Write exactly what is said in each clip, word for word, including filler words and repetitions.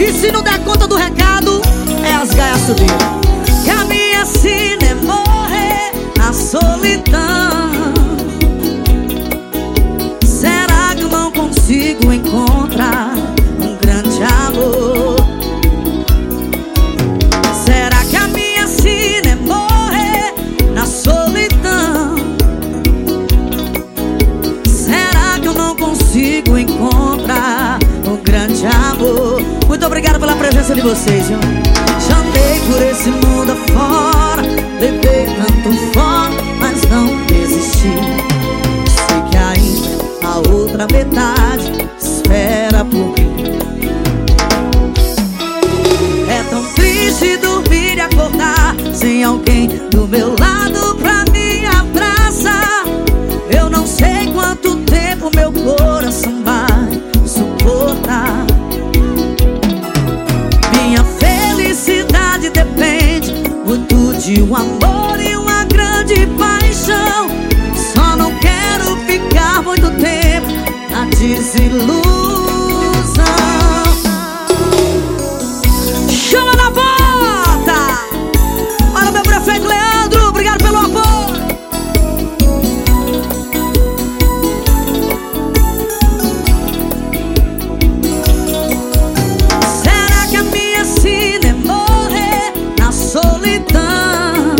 E se não der conta do recado, é as gaias subir. Que a minha sina é morrer na solidão. Será que eu não consigo encontrar um grande amor? Será que a minha sina é morrer na solidão? Será que eu não consigo encontrar um grande amor? Muito obrigado pela presença de vocês, viu? Chamei por esse mundo afora, levei tanto fora, mas não desisti. Sei que ainda a outra metade espera por mim. É tão triste dormir e acordar sem alguém do meu lado pra me abraçar. Eu não sei quanto tempo meu coração vai suportar. Minha felicidade depende muito de um amor e uma grande paixão. Só não quero ficar muito tempo na desilusão. Chama na bota! Olha meu prefeito Leandro, obrigado pelo apoio. Será que a minha sina é morrer na solidão?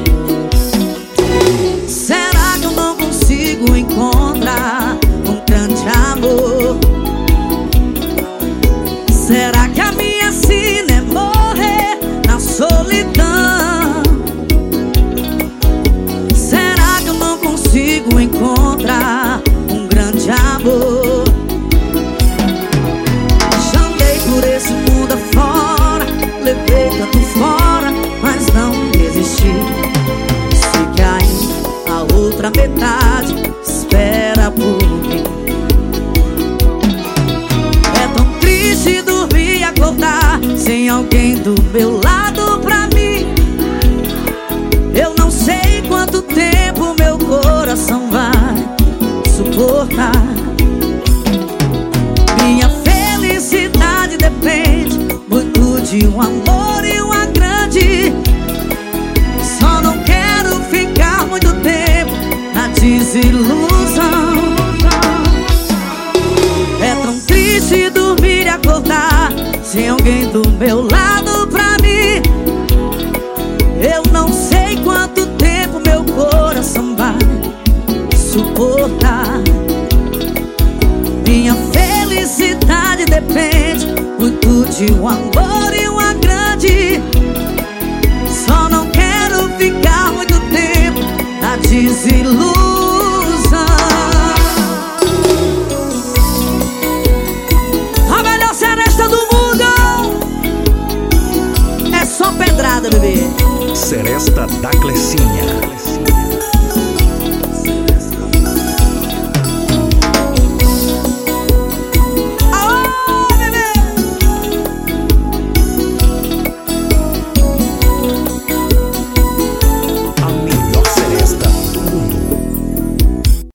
Será que eu não consigo encontrar um grande amor? Será que a minha sina é morrer na solidão? Será que eu não consigo encontrar um grande amor? Chamei por esse mundo afora, levei tanto fora, mas não desisti. Sei que ainda a outra metade espera por mim. É tão triste dormir e acordar sem alguém do meu lado pra mim. Eu não sei quanto tempo meu coração vai suportar. Minha felicidade depende muito de um amor e uma grande. Só não quero ficar muito tempo na desilusão. É tão triste dormir e acordar sem alguém do meu lado pra mim. Eu não sei quanto tempo meu coração vai suportar. Minha felicidade depende muito de um amor e uma grande. Só não quero ficar muito tempo na desilusão. A melhor seresta do mundo é só pedrada, bebê. Seresta da Clecinha.